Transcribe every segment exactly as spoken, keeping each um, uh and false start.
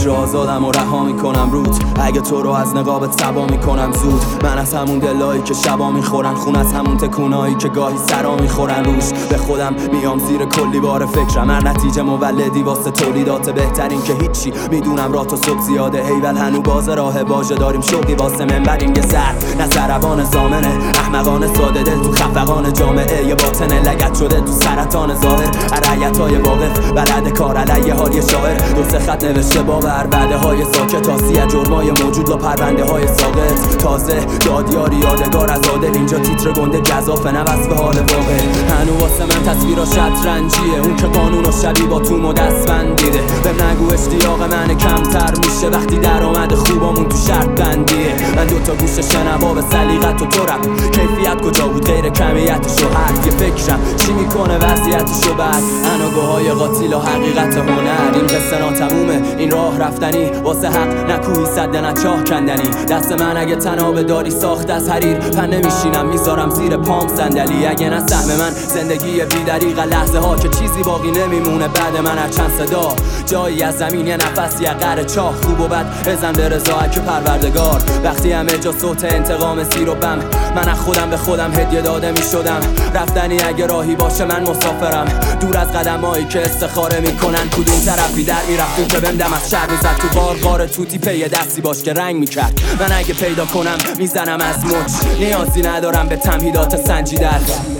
فکر آزادم و رها میکنم روت. اگه تو رو از نقابت تبا میکنم زود. من از همون دلایی که شبا میخورن خون، از همون تکونایی که گاهی سرا میخورن روش. به خودم میام زیر کلی بار فکرم، هر نتیجه مولدی واسه تولیدات بهترین که هیچی. میدونم راه تا صبح زیاده هیول هنو باز راه باجه داریم شوقی واسه منبریم یه سر نه سربان زامنه. احمقان ساده دل تو خفقان جامعه، یه باطن لگت شده تو سرطان ظاهر. رعیتای واقف بلد کار علیه حال یه شاعر، دو سه خط نوشته باور بعده های ساکت. آسیه جرمای موجود و پرونده های ساقط. تازه دادیاری یادگار از عادل، اینجا تیتر گنده گزافه نه وصف حال واقع. هنو واسه من تصویر شطرنجیه، اون که قانون و شبیه با توم و دستبند دیده. به نگو اشتیاق من کمتر میشه وقتی درآمد خوبامون تو شرط بندیه. من دوتا گوش شنوا به سلیقت و تو رفت، کیفیت کجا بود غیر کمیتش و حرف. یه فکرم چی میکنه وضعیتشو بعد، اناگوهای قاتیل و حقیقت هنر. این قصه ناتمومه، این راه رفتنی واسه حق نکوهی صد نه چاه کندنی. دست من اگه تنابه داری ساخت از حریر، پن نمیشینم میذارم زیر پام صندلی. اگه نه سهم من زندگی بی دریغ، لحظه ها که چیزی باقی نمیمونه بعد من هر چند صدا. جایی از زمین یه نفس یه قره چاه، خوب و بد بزن به رضایت پروردگار. وقتی همه جا صوت انتقام زیر و بم، من از خودم به خودم هدیه داده میشدم. رفتنی اگه راهی باشه من مسافرم، دور از قدمایی که استخاره میکنن. کدوم طرفی در میرفتیم که بندم از شهر میزد تو بار غار توتی پی دستی باش که رنگ میکرد. من اگه پیدا کنم میزنم از مچ، نیازی ندارم به تمهیدات سنجیدن.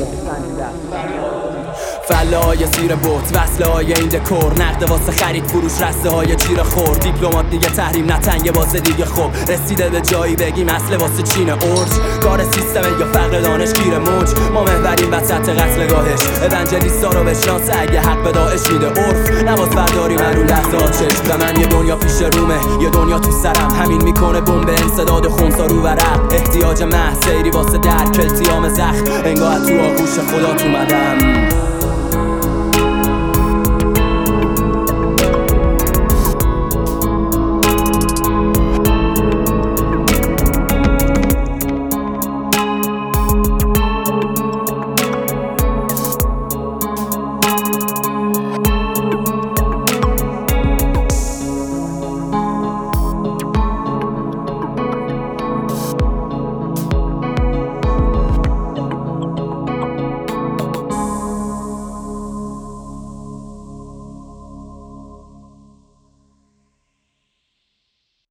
فله های زیر بوت، وصله های این دکور، نقد واسه خرید فروش، رسته های جیر خور. دیپلمات دیگه تحریم نتنگه واسه دیگه خوب، رسیده به جایی بگیم اصله واسه چین ارج. کار سیستمه یا فقر دانشگیر موج، ما محوریم وسط قتلگاهش. اونجلیستا رو بشناسه اگه حق به داعش میده عرف، نباز برداری من رو لحظه ها چشم. و من یه دنیا پیش رومه، یه دنیا تو سرم، همین میکنه بمب انسداد خونسا رو ورق. احتیاج محض سیری واسه درک التیام زخم، انگاه تو آغوش خدا اومدم.